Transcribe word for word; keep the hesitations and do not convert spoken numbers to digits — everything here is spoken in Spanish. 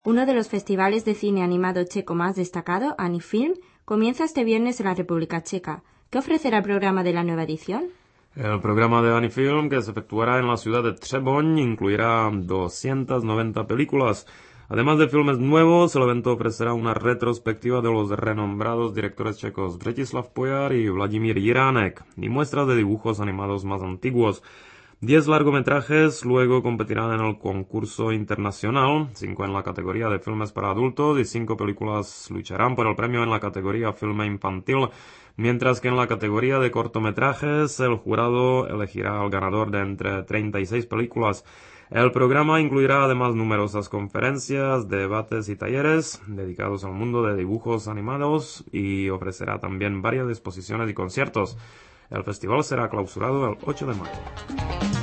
Uno de los festivales de cine animado checo más destacado, Anifilm, comienza este viernes en la República Checa. ¿Qué ofrecerá el programa de la nueva edición? El programa de Anifilm, que se efectuará en la ciudad de Třeboň, incluirá doscientas noventa películas. Además de filmes nuevos, el evento ofrecerá una retrospectiva de los renombrados directores checos Břetislav Pojar y Vladimír Jiránek, y muestras de dibujos animados más antiguos. Diez largometrajes luego competirán en el concurso internacional, cinco en la categoría de filmes para adultos y cinco películas lucharán por el premio en la categoría filme infantil, mientras que en la categoría de cortometrajes el jurado elegirá al ganador de entre treinta y seis películas. El programa incluirá además numerosas conferencias, debates y talleres dedicados al mundo de dibujos animados y ofrecerá también varias exposiciones y conciertos. El festival será clausurado el ocho de mayo.